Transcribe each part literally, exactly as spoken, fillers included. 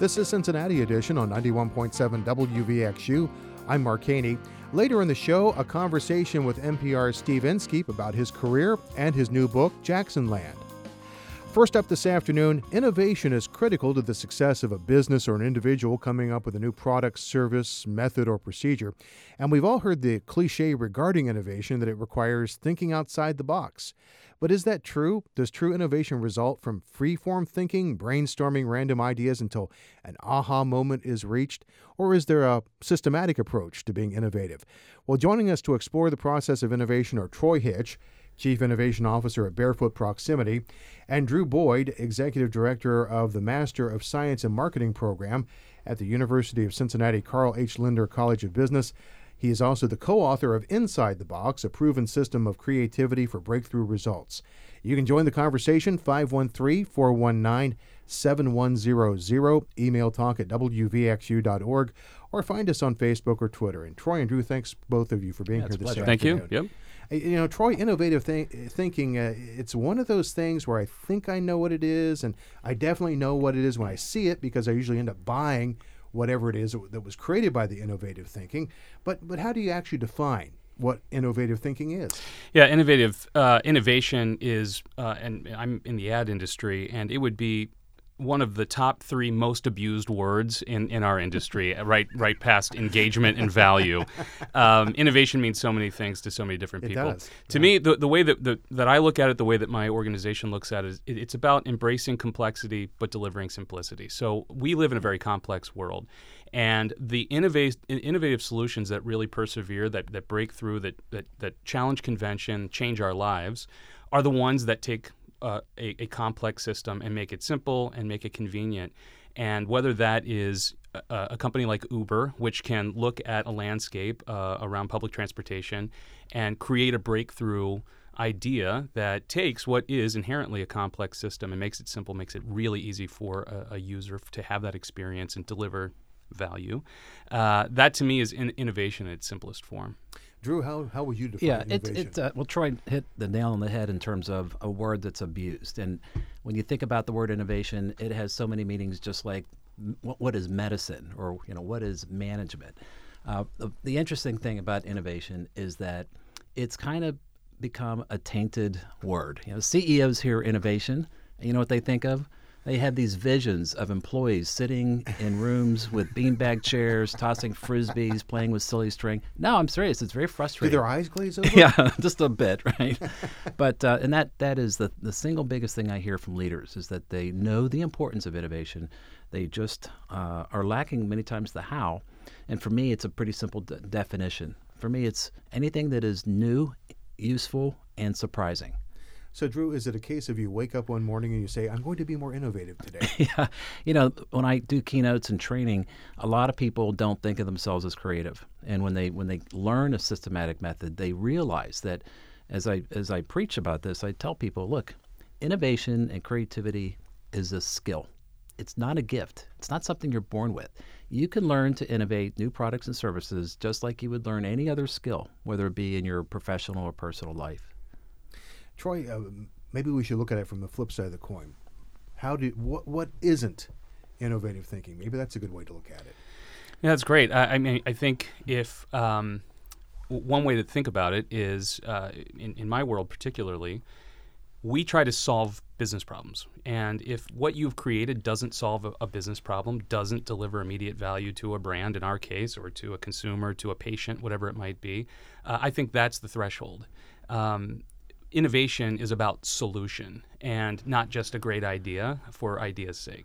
This is Cincinnati Edition on ninety-one point seven W V X U. I'm Mark Haney. Later in the show, a conversation with N P R's Steve Inskeep about his career and his new book, Jackson Land. First up this afternoon, innovation is critical to the success of a business or an individual coming up with a new product, service, method, or procedure. And we've all heard the cliche regarding innovation that it requires thinking outside the box. But is that true? Does true innovation result from free-form thinking, brainstorming random ideas until an aha moment is reached? Or is there a systematic approach to being innovative? Well, joining us to explore the process of innovation are Troy Hitch, Chief Innovation Officer at Barefoot Proximity, and Drew Boyd, Executive Director of the Master of Science and Marketing program at the University of Cincinnati Carl H. Linder College of Business. He is also the co-author of Inside the Box, a proven system of creativity for breakthrough results. You can join the conversation, five one three, four one nine, seven one zero zero, email talk at w v x u dot org, or find us on Facebook or Twitter. And Troy and Drew, thanks both of you for being yeah, here this pleasure. afternoon. Thank you. Yep. You know, Troy, innovative th- thinking, uh, it's one of those things where I think I know what it is, and I definitely know what it is when I see it because I usually end up buying whatever it is that was created by the innovative thinking. But but how do you actually define what innovative thinking is? Yeah, innovative uh, innovation is, uh, and I'm in the ad industry, and it would be one of the top three most abused words in, in our industry, right right past engagement and value. Um, innovation means so many things to so many different It people. does. To Yeah. me, the, the way that the, that I look at it, the way that my organization looks at it, is it, it's about embracing complexity but delivering simplicity. So we live in a very complex world. And the innovative, innovative solutions that really persevere, that, that break through, that, that, that challenge convention, change our lives, are the ones that take Uh, a, a complex system and make it simple and make it convenient. And whether that is a, a company like Uber, which can look at a landscape uh, around public transportation and create a breakthrough idea that takes what is inherently a complex system and makes it simple, makes it really easy for a, a user to have that experience and deliver value. Uh, that to me is in, innovation in its simplest form. Drew, how, how would you define yeah, innovation? it's, it's, uh, well, Troy hit the nail on the head in terms of a word that's abused. And when you think about the word innovation, it has so many meanings, just like m- what, what is medicine or, you know, what is management. Uh, the, the interesting thing about innovation is that it's kind of become a tainted word. You know, C E Os hear innovation, and you know what they think of? They have these visions of employees sitting in rooms with beanbag chairs, tossing frisbees, playing with silly string. No, I'm serious. It's very Do frustrating. their eyes glaze over? Yeah, just a bit, right? But uh, and that that is the the single biggest thing I hear from leaders is that they know the importance of innovation. They just uh, are lacking many times the how. And for me, it's a pretty simple de- definition. For me, it's anything that is new, useful, and surprising. So, Drew, is it a case of you wake up one morning and you say, I'm going to be more innovative today? Yeah. You know, when I do keynotes and training, a lot of people don't think of themselves as creative. And when they when they learn a systematic method, they realize that as I as I preach about this, I tell people, look, innovation and creativity is a skill. It's not a gift. It's not something you're born with. You can learn to innovate new products and services just like you would learn any other skill, whether it be in your professional or personal life. Troy, uh, maybe we should look at it from the flip side of the coin. How do what what isn't innovative thinking? Maybe that's a good way to look at it. Yeah, that's great. I, I mean, I think if um, w- one way to think about it is, uh, in, in my world particularly, we try to solve business problems. And if what you've created doesn't solve a, a business problem, doesn't deliver immediate value to a brand in our case, or to a consumer, to a patient, whatever it might be, uh, I think that's the threshold. Um, Innovation is about solution and not just a great idea for idea's sake.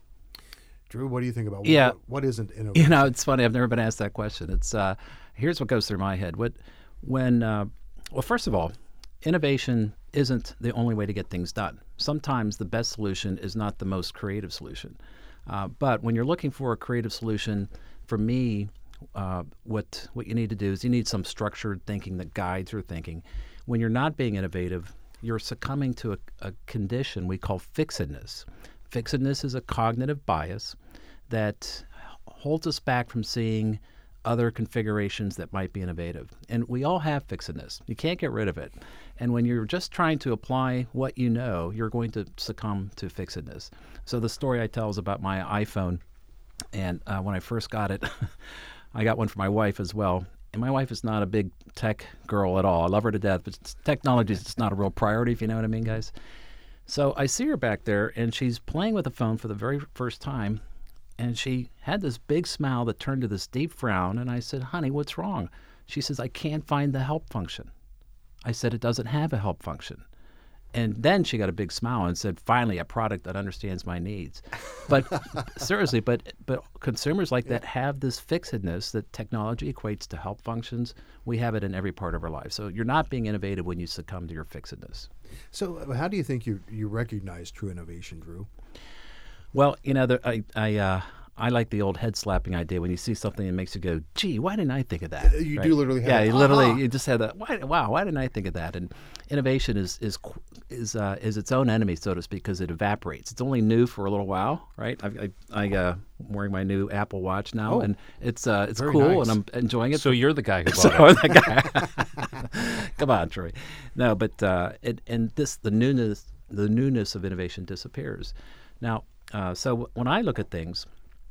Drew, what do you think about Yeah. what, what isn't innovation? You know, it's funny. I've never been asked that question. It's uh, here's what goes through my head. What, when, uh, well, first of all, innovation isn't the only way to get things done. Sometimes the best solution is not the most creative solution. Uh, but when you're looking for a creative solution, for me, uh, what what you need to do is you need some structured thinking that guides your thinking. When you're not being innovative, you're succumbing to a, a condition we call fixedness. Fixedness is a cognitive bias that holds us back from seeing other configurations that might be innovative. And we all have fixedness. You can't get rid of it. And when you're just trying to apply what you know, you're going to succumb to fixedness. So the story I tell is about my iPhone. And uh, when I first got it, I got one for my wife as well. And my wife is not a big tech girl at all. I love her to death, but technology is just not a real priority, if you know what I mean, guys. So I see her back there, and she's playing with the phone for the very first time, and she had this big smile that turned to this deep frown, and I said, honey, what's wrong? She says, I can't find the help function. I said, it doesn't have a help function. And then she got a big smile and said, finally, a product that understands my needs. But seriously, but but consumers like that have this fixedness that technology equates to help functions. We have it in every part of our life. So you're not being innovative when you succumb to your fixedness. So uh, how do you think you you recognize true innovation, Drew? Well, you know, the, I I uh, I like the old head slapping idea when you see something that makes you go, gee, why didn't I think of that? You right? do literally have Yeah, that, you literally, "Ah!" you just had that, why, wow, why didn't I think of that? And innovation is is is uh, is its own enemy, so to speak, because it evaporates. It's only new for a little while, right? I, I, I, uh, I'm wearing my new Apple Watch now, Oh, and it's uh, it's very cool, nice. and I'm enjoying it. So you're the guy who bought So it. the guy, come on, Troy. No, but uh, it, and this the newness the newness of innovation disappears. Now, uh, so w- when I look at things,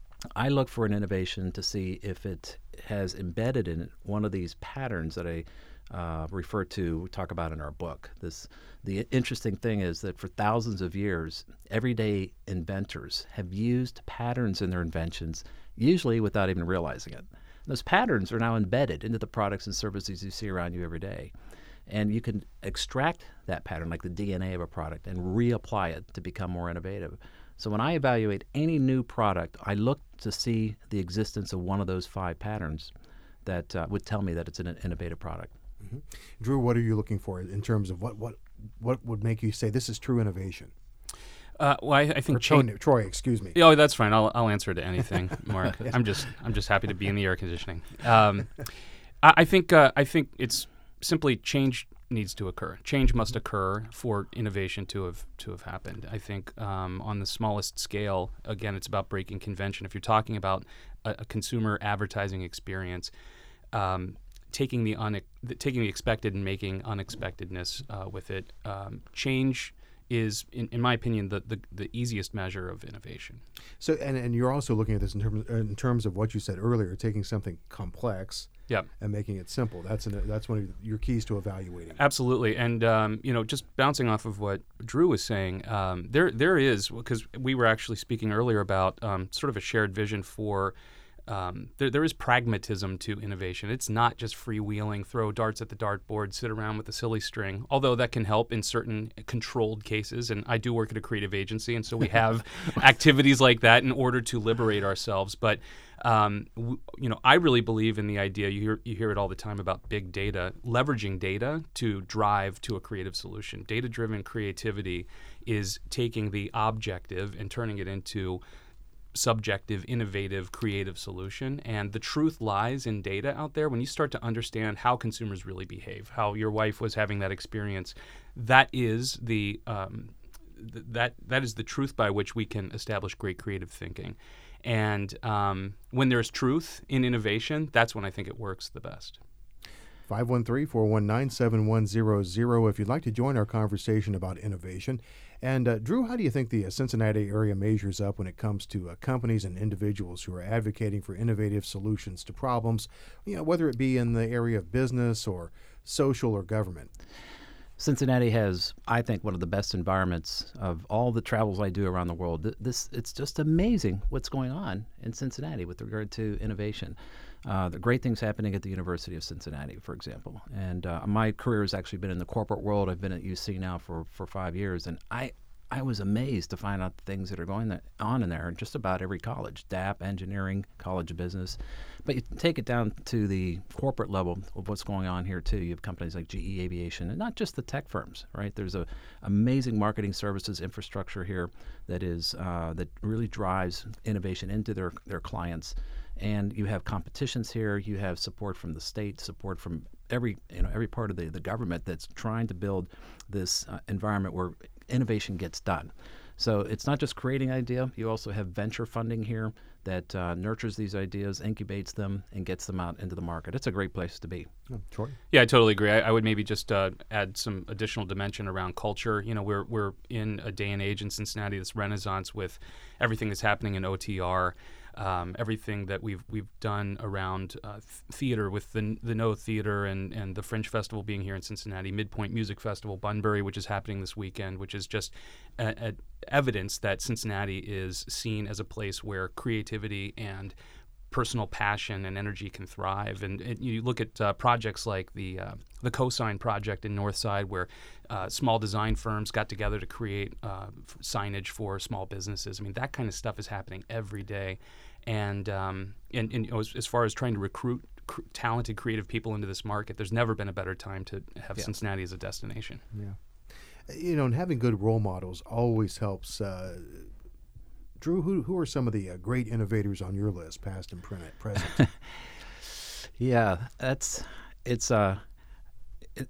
I look for an innovation to see if it has embedded in it one of these patterns that I uh, refer to, we talk about in our book. This, the interesting thing is that for thousands of years, everyday inventors have used patterns in their inventions, usually without even realizing it. Those patterns are now embedded into the products and services you see around you every day. And you can extract that pattern, like the D N A of a product, and reapply it to become more innovative. So when I evaluate any new product, I look to see the existence of one of those five patterns that uh, would tell me that it's an innovative product. Mm-hmm. Drew, what are you looking for in terms of what what what would make you say this is true innovation? Uh, well, I, I think Or cha- Troy, Troy, excuse me. Oh, that's fine. I'll I'll answer to anything, Mark. I'm just I'm just happy to be in the air conditioning. Um, I, I think uh, I think it's simply change needs to occur. Change must occur for innovation to have to have happened. I think um, on the smallest scale, again, it's about breaking convention. If you're talking about a, a consumer advertising experience, um, taking the, une- the taking the expected and making unexpectedness uh, with it, um, change is, in, in my opinion, the, the the easiest measure of innovation. So, and, and you're also looking at this in terms in terms of what you said earlier, taking something complex Yep. and making it simple. That's an, that's one of your keys to evaluating. Absolutely, and um, you know, just bouncing off of what Drew was saying, um, there there is, because we were actually speaking earlier about um, sort of a shared vision for. Um, there, there is pragmatism to innovation. It's not just freewheeling, throw darts at the dartboard, sit around with a silly string, although that can help in certain controlled cases. And I do work at a creative agency, and so we have activities like that in order to liberate ourselves. But um, w- you know, I really believe in the idea, you hear, you hear it all the time about big data, leveraging data to drive to a creative solution. Data-driven creativity is taking the objective and turning it into subjective, innovative, creative solution. And the truth lies in data out there. When you start to understand how consumers really behave, how your wife was having that experience, that is the um, th- that that is the truth by which we can establish great creative thinking. And um, when there's truth in innovation, that's when I think it works the best. five one three, four one nine, seven one zero zero if you'd like to join our conversation about innovation. And uh, Drew, how do you think the uh, Cincinnati area measures up when it comes to uh, companies and individuals who are advocating for innovative solutions to problems, you know, whether it be in the area of business or social or government? Cincinnati has, I think, one of the best environments of all the travels I do around the world. Th- This it's just amazing what's going on in Cincinnati with regard to innovation. Uh, the great things happening at the University of Cincinnati, for example. And uh, my career has actually been in the corporate world. I've been at U C now for, for five years, and I I was amazed to find out the things that are going that, on in there in just about every college, D A P, engineering, college of business. But you take it down to the corporate level of what's going on here, too. You have companies like G E Aviation, and not just the tech firms, right? There's a amazing marketing services infrastructure here that is uh, that really drives innovation into their, their clients. And you have competitions here. You have support from the state, support from every you know every part of the, the government that's trying to build this uh, environment where innovation gets done. So it's not just creating an idea. You also have venture funding here that uh, nurtures these ideas, incubates them, and gets them out into the market. It's a great place to be. Oh, Troy? Yeah, I totally agree. I, I would maybe just uh, add some additional dimension around culture. You know, we're we're in a day and age in Cincinnati, this renaissance with everything that's happening in O T R. um, everything that we've we've done around uh, th- theater with the the No Theater and, and the Fringe Festival being here in Cincinnati, Midpoint Music Festival, Bunbury, which is happening this weekend, which is just a, a evidence that Cincinnati is seen as a place where creativity and personal passion and energy can thrive. And, and you look at uh, projects like the uh, the Cosign project in Northside, where uh, small design firms got together to create uh, f- signage for small businesses. I mean, that kind of stuff is happening every day. And um, and, and you know, as, as far as trying to recruit cr- talented, creative people into this market, there's never been a better time to have yeah. Cincinnati as a destination. Yeah, you know, and having good role models always helps. Uh, Drew, who who are some of the uh, great innovators on your list, past and pre- present? yeah, that's it's. Uh, it,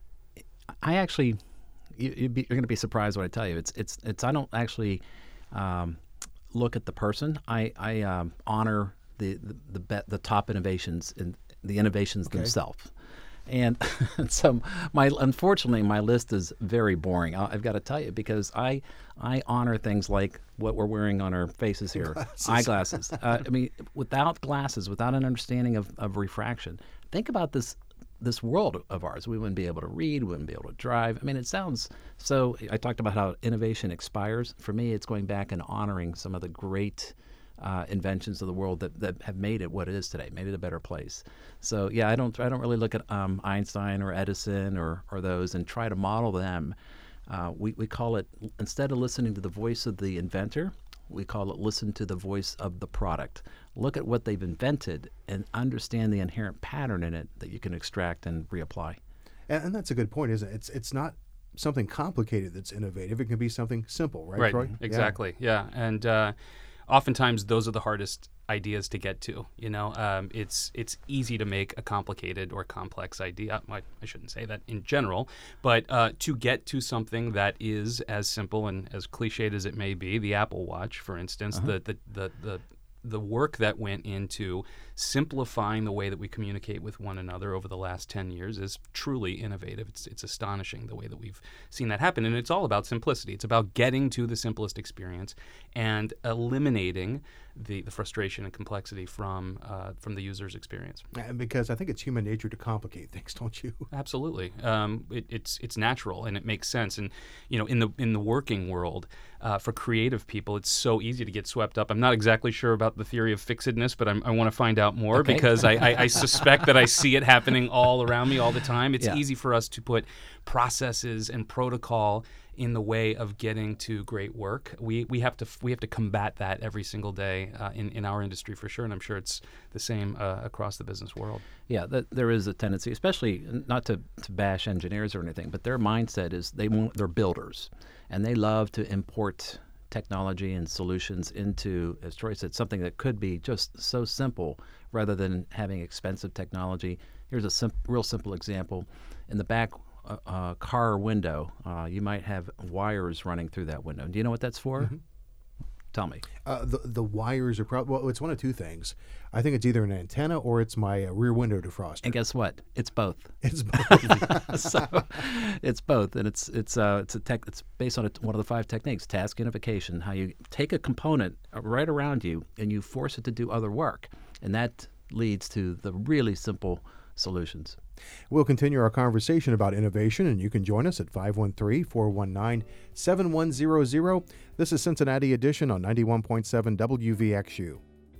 I actually, you, you'd be, you're going to be surprised when I tell you. It's it's it's. I don't actually um, look at the person. I I um, honor the the the, be- the top innovations and the innovations okay. themselves. And so, my unfortunately, my list is very boring. I, I've got to tell you, because I I honor things like what we're wearing on our faces here, glasses. eyeglasses. uh, I mean, without glasses, without an understanding of, of refraction, think about this this world of ours. We wouldn't be able to read, we wouldn't be able to drive. I mean, it sounds so. I talked about how innovation expires. For me, it's going back and honoring some of the great Uh, inventions of the world that, that have made it what it is today, made it a better place. So yeah, I don't I don't really look at um, Einstein or Edison or or those and try to model them. Uh, we we call it, instead of listening to the voice of the inventor, we call it listen to the voice of the product. Look at what they've invented and understand the inherent pattern in it that you can extract and reapply. And, and that's a good point, isn't it? It's it's not something complicated that's innovative. It can be something simple, right, right. Troy? Exactly. Yeah, yeah. and. Uh, Oftentimes, those are the hardest ideas to get to. You know, um, it's it's easy to make a complicated or complex idea. I, I shouldn't say that in general, but uh, to get to something that is as simple and as cliched as it may be, the Apple Watch, for instance, uh-huh. the, the the the the work that went into simplifying the way that we communicate with one another over the last ten years is truly innovative. It's it's astonishing the way that we've seen that happen. And it's all about simplicity. It's about getting to the simplest experience and eliminating the, the frustration and complexity from uh, from the user's experience. And because I think it's human nature to complicate things, don't you? Absolutely. Um, it, it's it's natural and it makes sense. And you know, in the in the working world, uh, for creative people, it's so easy to get swept up. I'm not exactly sure about the theory of fixedness, but I'm, I want to find out more okay. because I, I, I suspect that I see it happening all around me all the time. It's yeah. easy for us to put processes and protocol in the way of getting to great work. We we have to we have to combat that every single day uh, in in our industry for sure, and I'm sure it's the same uh, across the business world. Yeah, th- there is a tendency, especially not to, to bash engineers or anything, but their mindset is they want, they're builders, and they love to import technology and solutions into, as Troy said, something that could be just so simple rather than having expensive technology. Here's a sim- real simple example. In the back uh, uh, car window, uh, you might have wires running through that window. Do you know what that's for? Mm-hmm. Tell me. Uh, the the wires are probably, well, it's one of two things. I think it's either an antenna or it's my uh, rear window defroster. And guess what? It's both. It's both. so it's both, and it's it's uh it's a tech. It's based on a, one of the five techniques: task unification. How you take a component right around you and you force it to do other work, and that leads to the really simple solutions. We'll continue our conversation about innovation, and you can join us at five one three, four one nine, seven one zero zero. This is Cincinnati Edition on ninety-one point seven W V X U.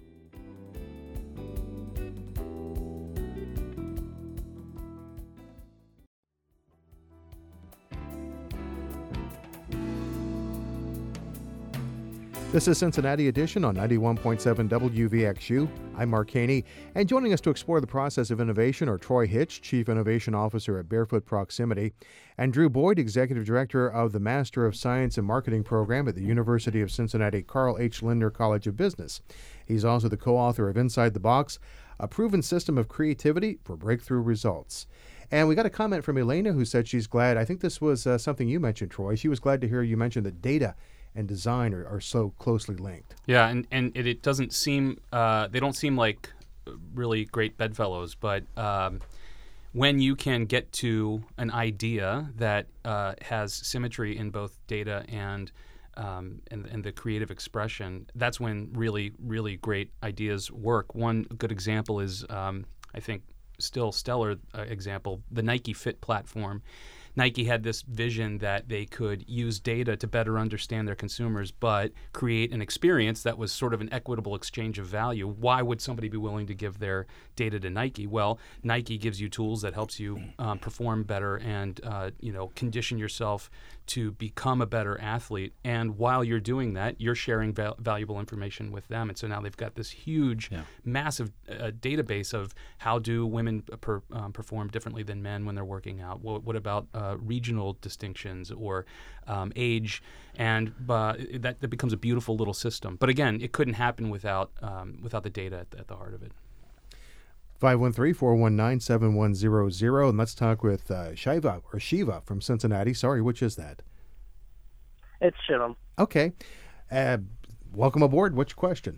This is Cincinnati Edition on ninety-one point seven W V X U. I'm Mark Haney, and joining us to explore the process of innovation are Troy Hitch, Chief Innovation Officer at Barefoot Proximity, and Drew Boyd, Executive Director of the Master of Science and Marketing program at the University of Cincinnati Carl H. Lindner College of Business. He's also the co-author of Inside the Box, a proven system of creativity for breakthrough results. And we got a comment from Elena who said she's glad, I think this was uh, something you mentioned, Troy. She was glad to hear you mention that data and design are, are so closely linked. Yeah, and, and it, it doesn't seem, uh, they don't seem like really great bedfellows, but um, when you can get to an idea that uh, has symmetry in both data and um, and, and the creative expression, that's when really, really great ideas work. One good example is, um, I think, still stellar uh, example, the Nike Fit platform. Nike had this vision that they could use data to better understand their consumers, but create an experience that was sort of an equitable exchange of value. Why would somebody be willing to give their data to Nike? Well, Nike gives you tools that helps you um, perform better and uh, you know condition yourself to become a better athlete. And while you're doing that, you're sharing val- valuable information with them. And so now they've got this huge, yeah. massive uh, database of how do women per, um, perform differently than men when they're working out. What, what about uh, regional distinctions or um, age? And uh, that, that becomes a beautiful little system. But again, it couldn't happen without um, without the data at the, at the heart of it. five one three, four one nine, seven one zero zero. And let's talk with uh, Shiva or Shiva from Cincinnati. Sorry, which is that? It's Shivam. Okay. Uh, welcome aboard. What's your question?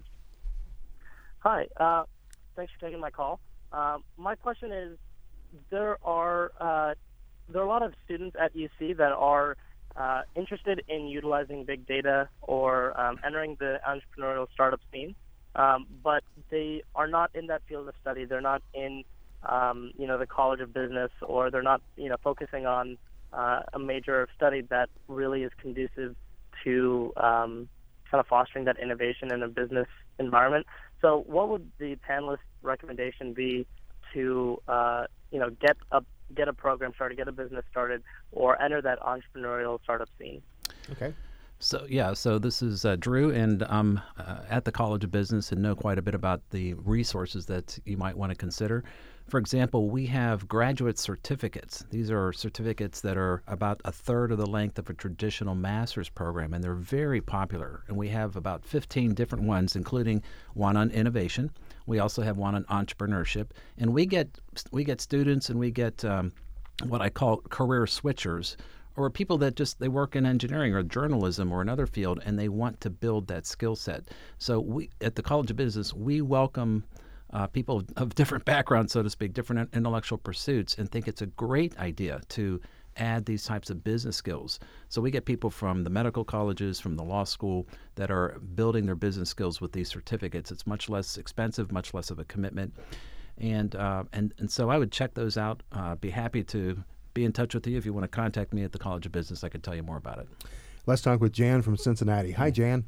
Hi. Uh, thanks for taking my call. Uh, my question is, there are uh, there are a lot of students at U C that are uh, interested in utilizing big data or um, entering the entrepreneurial startup scene. Um, but they are not in that field of study. They're not in, um, you know, the College of Business, or they're not, you know, focusing on uh, a major of study that really is conducive to um, kind of fostering that innovation in a business environment. So, what would the panelist recommendation be to, uh, you know, get a get a program started, get a business started, or enter that entrepreneurial startup scene? Okay. So, yeah, so this is uh, Drew, and I'm uh, at the College of Business and know quite a bit about the resources that you might want to consider. For example, we have graduate certificates. These are certificates that are about a third of the length of a traditional master's program, and they're very popular. And we have about fifteen different ones, including one on innovation. We also have one on entrepreneurship. And we get, we get students and we get um, what I call career switchers, or people that just, they work in engineering or journalism or another field, and they want to build that skill set. So we at the College of Business, we welcome uh, people of different backgrounds, so to speak, different intellectual pursuits, and think it's a great idea to add these types of business skills. So we get people from the medical colleges, from the law school, that are building their business skills with these certificates. It's much less expensive, much less of a commitment. And uh, and, and so I would check those out. Uh, be happy to be in touch with you. If you want to contact me at the College of Business, I can tell you more about it. Let's talk with Jan from Cincinnati. Hi, Jan.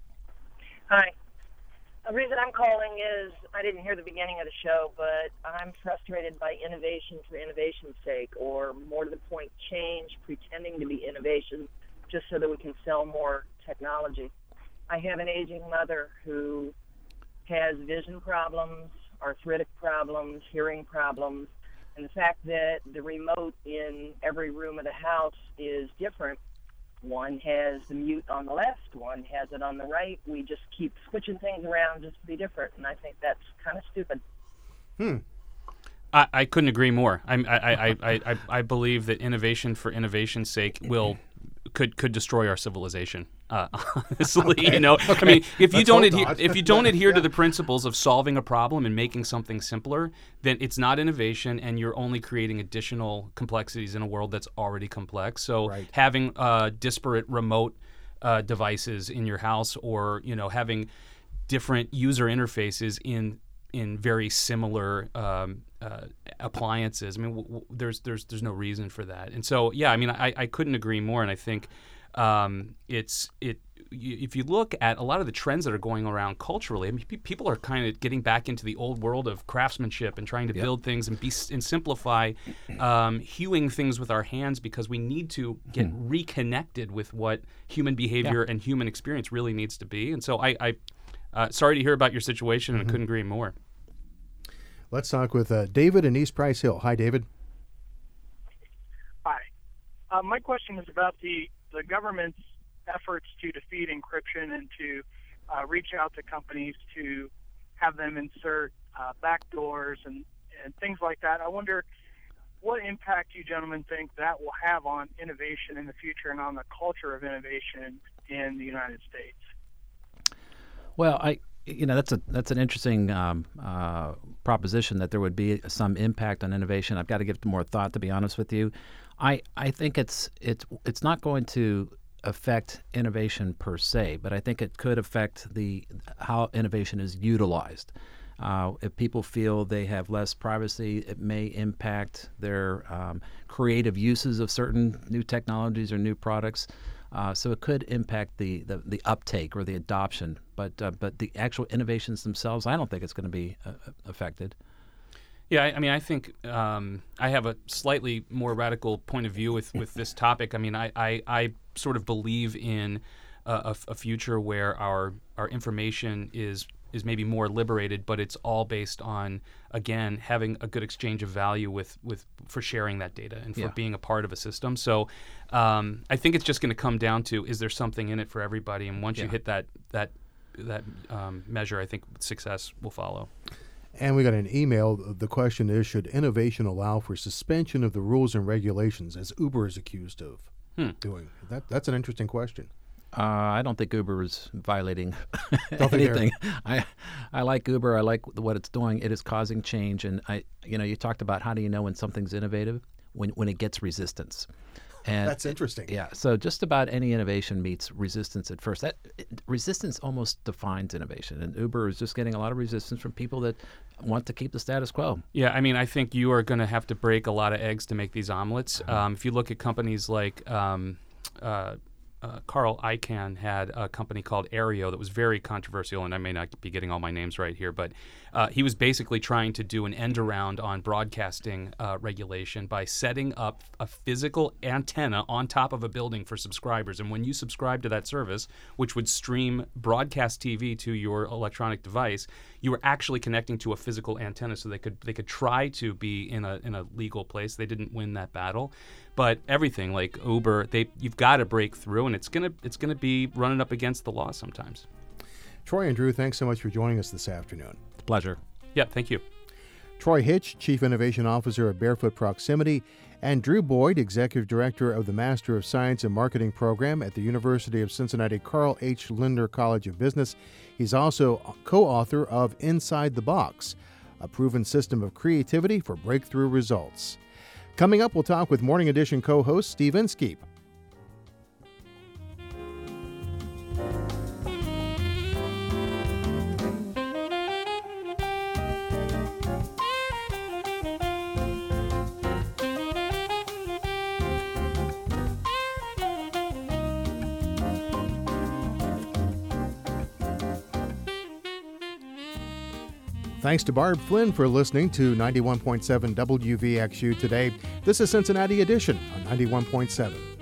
Hi. The reason I'm calling is I didn't hear the beginning of the show, but I'm frustrated by innovation for innovation's sake, or more to the point, change pretending to be innovation just so that we can sell more technology. I have an aging mother who has vision problems, arthritic problems, hearing problems, and the fact that the remote in every room of the house is different. One has the mute on the left, one has it on the right. We just keep switching things around just to be different, and I think that's kind of stupid. Hmm. I, I couldn't agree more. I, I, I, I, I, I believe that innovation for innovation's sake will could could destroy our civilization. Uh, honestly, okay. you know, okay. I mean, if you Let's don't hope adhere, not. if you don't adhere yeah. to the principles of solving a problem and making something simpler, then it's not innovation, and you're only creating additional complexities in a world that's already complex. So right. having uh, disparate remote uh, devices in your house, or you know, having different user interfaces in in very similar um, uh, appliances. I mean, w- w- there's there's there's no reason for that. And so, yeah, I mean, I, I couldn't agree more. And I think um, it's it. Y- if you look at a lot of the trends that are going around culturally, I mean, pe- people are kind of getting back into the old world of craftsmanship and trying to Yep. build things and be s- and simplify, um, hewing things with our hands, because we need to get Hmm. reconnected with what human behavior yeah. and human experience really needs to be. And so, I. I Uh, sorry to hear about your situation, and Mm-hmm. I couldn't agree more. Let's talk with uh, David in East Price Hill. Hi, David. Hi. Uh, my question is about the, the government's efforts to defeat encryption and to uh, reach out to companies to have them insert uh, backdoors and, and things like that. I wonder what impact you gentlemen think that will have on innovation in the future and on the culture of innovation in the United States. Well, I, you know, that's a that's an interesting um, uh, proposition that there would be some impact on innovation. I've got to give it more thought, to be honest with you. I, I think it's it's it's not going to affect innovation per se, but I think it could affect the how innovation is utilized. Uh, if people feel they have less privacy, it may impact their um, creative uses of certain new technologies or new products. Uh, so it could impact the, the, the uptake or the adoption, but uh, but the actual innovations themselves, I don't think it's going to be uh, affected. Yeah, I, I mean, I think um, I have a slightly more radical point of view with, with this topic. I mean, I, I, I sort of believe in a, a future where our our information is is maybe more liberated, but it's all based on, again, having a good exchange of value with, with for sharing that data and for Yeah. being a part of a system. So um, I think it's just going to come down to, is there something in it for everybody? And once Yeah. you hit that that that um, measure, I think success will follow. And we got an email. The question is, should innovation allow for suspension of the rules and regulations, as Uber is accused of Hmm. doing? That That's an interesting question. Uh, I don't think Uber is violating Don't think they're- anything. I, I like Uber. I like what it's doing. It is causing change, and I, you know, you talked about how do you know when something's innovative when when it gets resistance. And That's interesting. Yeah. So just about any innovation meets resistance at first. That it, resistance almost defines innovation, and Uber is just getting a lot of resistance from people that want to keep the status quo. Yeah, I mean, I think you are going to have to break a lot of eggs to make these omelets. Um, if you look at companies like um, uh, uh, Carl Icahn had a company called Aereo that was very controversial, and I may not be getting all my names right here, but uh, he was basically trying to do an end around on broadcasting uh, regulation by setting up a physical antenna on top of a building for subscribers. And when you subscribe to that service, which would stream broadcast T V to your electronic device, you were actually connecting to a physical antenna, so they could they could try to be in a in a legal place. They didn't win that battle, but everything like Uber, they you've got to break through, and it's gonna it's gonna be running up against the law sometimes. Troy and Drew, thanks so much for joining us this afternoon. Pleasure. Yeah, thank you. Troy Hitch, Chief Innovation Officer at Barefoot Proximity, and Drew Boyd, Executive Director of the Master of Science and Marketing Program at the University of Cincinnati Carl H. Linder College of Business. He's also co-author of Inside the Box, a proven system of creativity for breakthrough results. Coming up, we'll talk with Morning Edition co-host Steve Inskeep. Thanks to Barb Flynn for listening to ninety-one point seven W V X U today. This is Cincinnati Edition on ninety-one point seven.